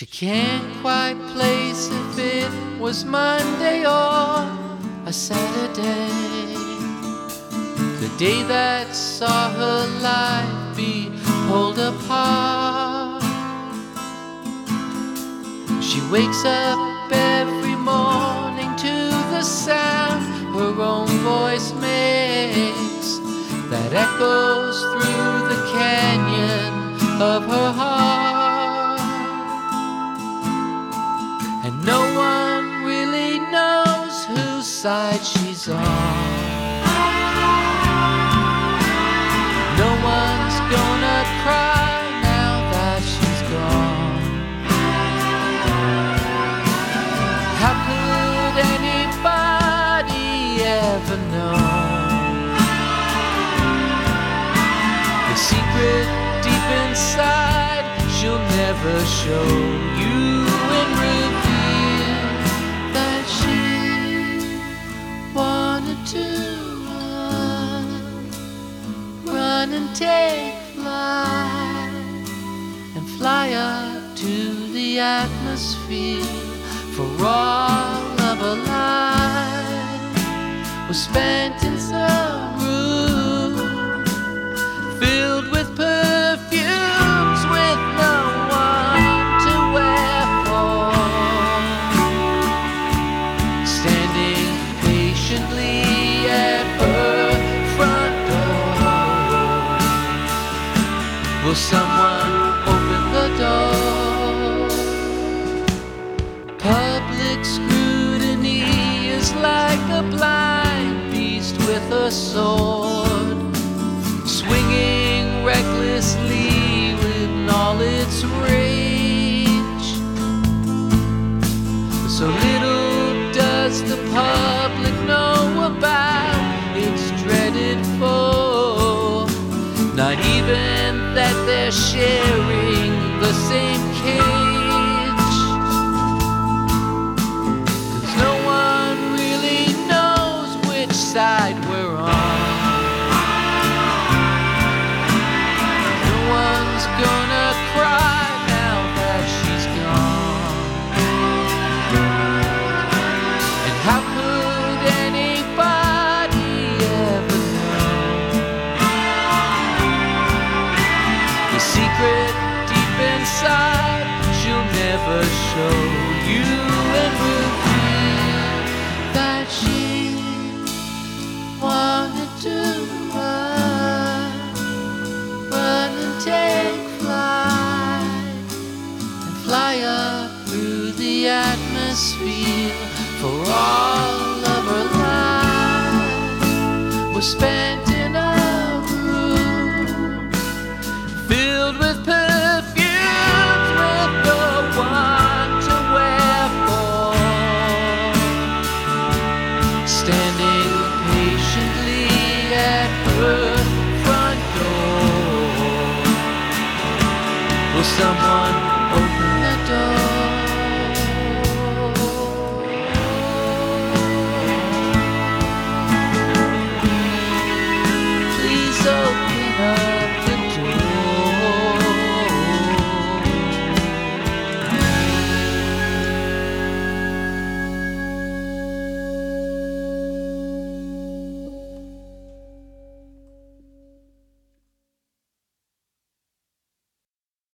She can't quite place if it was Monday or a Saturday, the day that saw her life be pulled apart. She wakes up every morning to the sound her own voice makes, that echoes through the canyon of her heart. And no one really knows whose side she's on. No one's gonna cry now that she's gone. How could anybody ever know the secret deep inside she'll never show you and reveal, that she wanted to run and take flight and fly up to the atmosphere, for all of her life was spent in some room filled with perfumes, with no one to wear for, standing patiently at her front door. Will someone open the door? Public scrutiny is like a blind beast with a sword, swinging recklessly with all its rage. So little does the public know about its dreaded foe, not even that they're sharing the same cage. 'Cause no one really knows which side we're on. No one's gonna cry now that she's gone. And how could anybody ever know the secret deep inside she'll never show you and reveal, that she wanted to run and take flight and fly up through the atmosphere, for all of her life was spent in a room filled with perfumes, with no one to wear for, standing patiently at her front door. Will someone open the door?